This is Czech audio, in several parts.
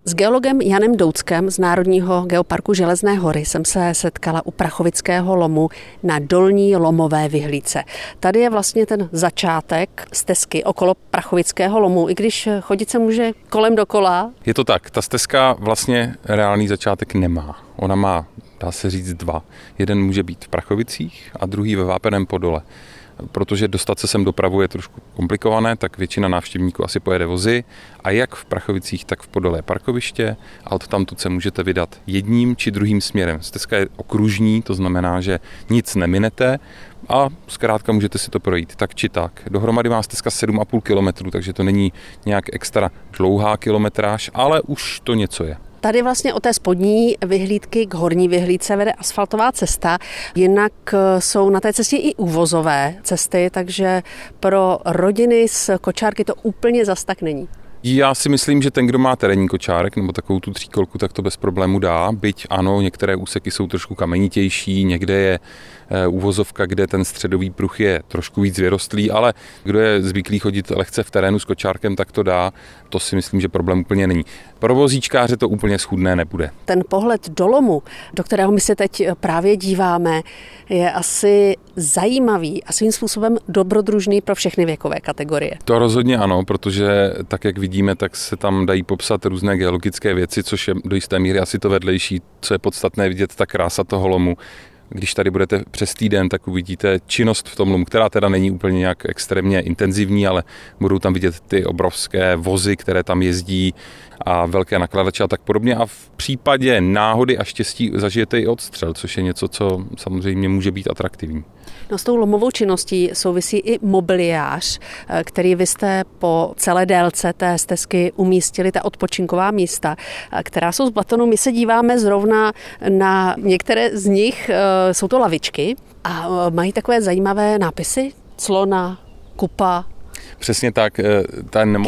S geologem Janem Douckem z Národního geoparku Železné hory jsem se setkala u Prachovického lomu na Dolní lomové vyhlídce. Tady je vlastně ten začátek stezky okolo Prachovického lomu, i když chodit se může kolem dokola. Je to tak, ta stezka vlastně reálný začátek nemá. Ona má, dá se říct, dva. Jeden může být v Prachovicích a druhý ve Vápeném Podole. Protože dostat se sem dopravu je trošku komplikované, tak většina návštěvníků asi pojede vozy a jak v Prachovicích, tak v Podole je parkoviště a odtamtud se můžete vydat jedním či druhým směrem. Stezka je okružní, to znamená, že nic neminete a zkrátka můžete si to projít tak či tak. Dohromady má stezka 7,5 kilometru, takže to není nějak extra dlouhá kilometráž, ale už to něco je. Tady vlastně od té spodní vyhlídky k horní vyhlídce vede asfaltová cesta, jinak jsou na té cestě i uvozové cesty, takže pro rodiny s kočárky to úplně zas tak není. Já si myslím, že ten, kdo má terénní kočárek nebo takovou tu tříkolku, tak to bez problému dá, byť ano, některé úseky jsou trošku kamenitější, někde je uvozovka, kde ten středový pruh je trošku víc vyrostlý, ale kdo je zvyklý chodit lehce v terénu s kočárkem, tak to dá. To si myslím, že problém úplně není. Pro vozíčkáře to úplně schůdné nebude. Ten pohled do lomu, do kterého my se teď právě díváme, je asi zajímavý a svým způsobem dobrodružný pro všechny věkové kategorie. To rozhodně ano, protože tak, jak vidíme, tak se tam dají popsat různé geologické věci, což je do jisté míry asi to vedlejší, co je podstatné vidět, ta krása toho lomu. Když tady budete přes týden, tak uvidíte činnost v tom lomu, která teda není úplně nějak extrémně intenzivní, ale budou tam vidět ty obrovské vozy, které tam jezdí a velké nakladače a tak podobně. A v případě náhody a štěstí zažijete i odstřel, což je něco, co samozřejmě může být atraktivní. No, s tou lomovou činností souvisí i mobiliář, který vy jste po celé délce té stezky umístili, ta odpočinková místa, která jsou z betonu. My se díváme zrovna na některé z nich, jsou to lavičky a mají takové zajímavé nápisy, clona, kupa. Přesně tak. Ten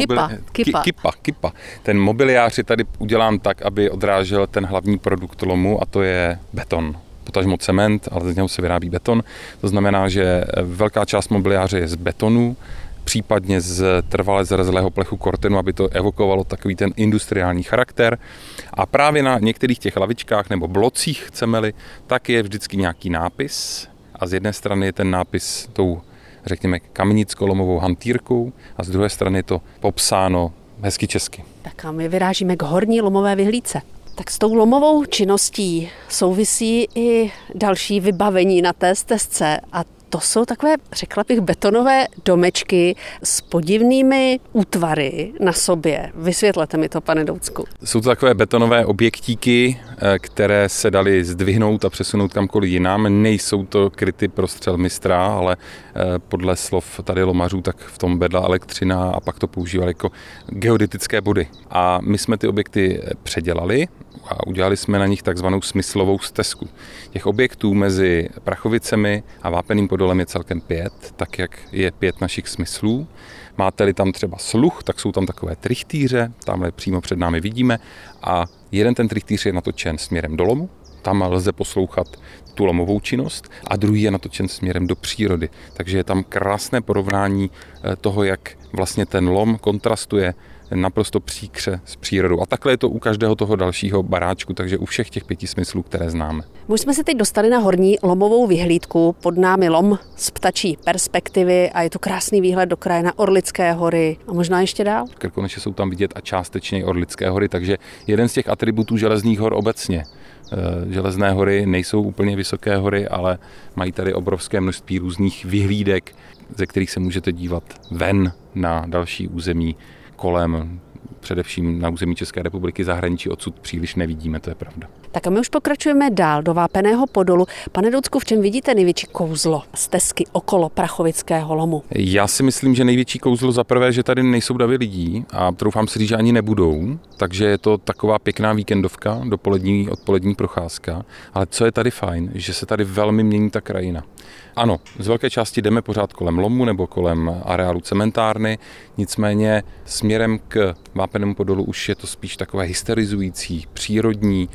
Kipa. Ten mobiliář je tady udělán tak, aby odrážel ten hlavní produkt lomu a to je beton. Potažmo cement, ale z něho se vyrábí beton. To znamená, že velká část mobiliáře je z betonu, případně z trvale zrezlého plechu kortenu, aby to evokovalo takový ten industriální charakter. A právě na některých těch lavičkách nebo blocích, chceme-li, tak je vždycky nějaký nápis. A z jedné strany je ten nápis tou, řekněme, kamenicko-lomovou hantýrkou a z druhé strany je to popsáno hezky česky. Tak a my vyrážíme k horní lomové vyhlídce. Tak s tou lomovou činností souvisí i další vybavení na té stezce a to jsou takové, řekla bych, betonové domečky s podivnými útvary na sobě. Vysvětlete mi to, pane Doucku. Jsou to takové betonové objektíky, které se daly zdvihnout a přesunout kamkoliv jinam. Nejsou to kryty pro střel mistra, ale podle slov tady lomařů, tak v tom bedla elektřina a pak to používali jako geodetické body. A my jsme ty objekty předělali a udělali jsme na nich takzvanou smyslovou stezku. Těch objektů mezi Prachovicemi a Vápeným Podolem je celkem 5, tak jak je 5 našich smyslů. Máte-li tam třeba sluch, tak jsou tam takové trichtýře, tamhle přímo před námi vidíme a jeden ten trichtýř je natočen směrem do lomu, tam lze poslouchat tu lomovou činnost a druhý je natočen směrem do přírody. Takže je tam krásné porovnání toho, jak vlastně ten lom kontrastuje naprosto příkře s přírodou. A takhle je to u každého toho dalšího baráčku, takže u všech těch 5 smyslů, které známe. My jsme se teď dostali na horní lomovou vyhlídku, pod námi lom z ptačí perspektivy a je to krásný výhled do kraje na Orlické hory a možná ještě dál. Krkonoše jsou tam vidět a částečně Orlické hory, takže jeden z těch atributů Železných hor obecně. Železné hory nejsou úplně vysoké hory, ale mají tady obrovské množství různých vyhlídek, ze kterých se můžete dívat ven na další území kolem, především na území České republiky, zahraničí odsud příliš nevidíme, to je pravda. Tak a my už pokračujeme dál do Vápeného Podolu. Pane Doucku, v čem vidíte největší kouzlo stezky okolo Prachovického lomu? Já si myslím, že největší kouzlo za prvé, že tady nejsou davy lidí a troufám si říct, že ani nebudou, takže je to taková pěkná víkendovka, dopolední, odpolední procházka, ale co je tady fajn, že se tady velmi mění ta krajina. Ano, z velké části jdeme pořád kolem lomu nebo kolem areálu cementárny, nicméně směrem k Vápenému Podolu už je to spíš takové hysterizující, přírodní a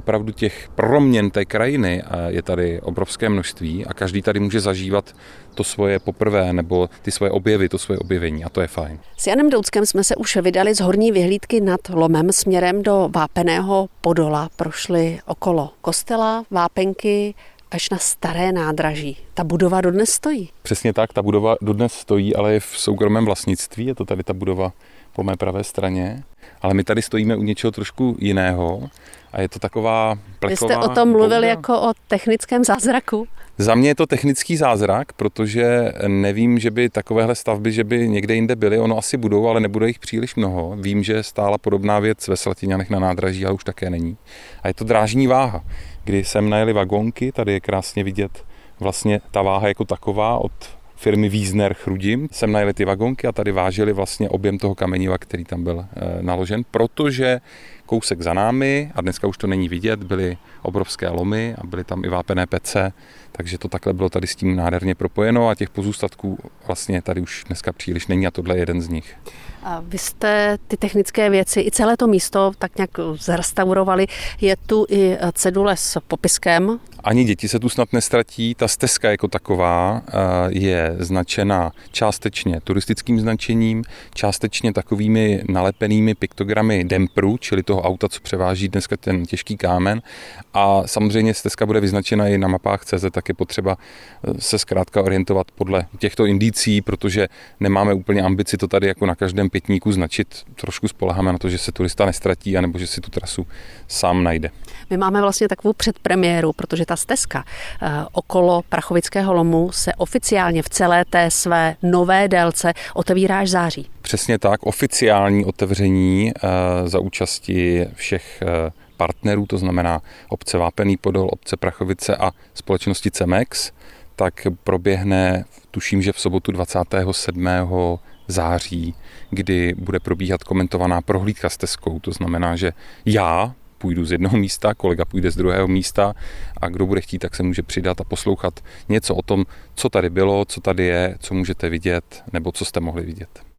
opravdu těch proměn té krajiny je tady obrovské množství a každý tady může zažívat to svoje poprvé nebo ty svoje objevy, to svoje objevení a to je fajn. S Janem Douckem jsme se už vydali z horní vyhlídky nad Lomem směrem do Vápeného Podola. Prošli okolo kostela, Vápenky až na staré nádraží. Ta budova dodnes stojí. Přesně tak, ta budova dodnes stojí, ale je v soukromém vlastnictví, je to tady ta budova po mé pravé straně, ale my tady stojíme u něčeho trošku jiného a je to taková pleková... Vy jste o tom mluvil jako o technickém zázraku. Za mě je to technický zázrak, protože nevím, že by takovéhle stavby, že by někde jinde byly, ono asi budou, ale nebude jich příliš mnoho. Vím, že stála podobná věc ve Slatiňanech na nádraží, ale už také není. A je to drážní váha, kdy sem najeli vagónky, tady je krásně vidět vlastně ta váha jako taková od firmy Wiesner Chrudim. Sem najeli ty vagónky a tady vážili vlastně objem toho kameniva, který tam byl naložen, protože kousek za námi, a dneska už to není vidět, byly obrovské lomy a byly tam i vápené pece, takže to takhle bylo tady s tím nádherně propojeno a těch pozůstatků vlastně tady už dneska příliš není a tohle je jeden z nich. A vy jste ty technické věci i celé to místo tak nějak zrestaurovali. Je tu i cedule s popiskem. Ani děti se tu snad nestratí. Ta stezka jako taková je značena částečně turistickým značením, částečně takovými nalepenými piktogramy dempru, čili toho auta, co převáží dneska ten těžký kámen. A samozřejmě stezka bude vyznačena i na mapách CZ, tak je potřeba se zkrátka orientovat podle těchto indicí, protože nemáme úplně ambici to tady jako na každém pětníku značit. Trošku spoléháme na to, že se turista nestratí, anebo že si tu trasu sám najde. My máme vlastně takovou předpremiéru, protože ta stezka okolo Prachovického lomu se oficiálně v celé té své nové délce otevírá až září. Přesně tak, oficiální otevření za účasti všech partnerů, to znamená obce Vápený Podol, obce Prachovice a společnosti Cemex, tak proběhne, tuším, že v sobotu 27. září, kdy bude probíhat komentovaná prohlídka stezkou. To znamená, že já půjdu z jednoho místa, kolega půjde z druhého místa a kdo bude chtít, tak se může přidat a poslouchat něco o tom, co tady bylo, co tady je, co můžete vidět nebo co jste mohli vidět.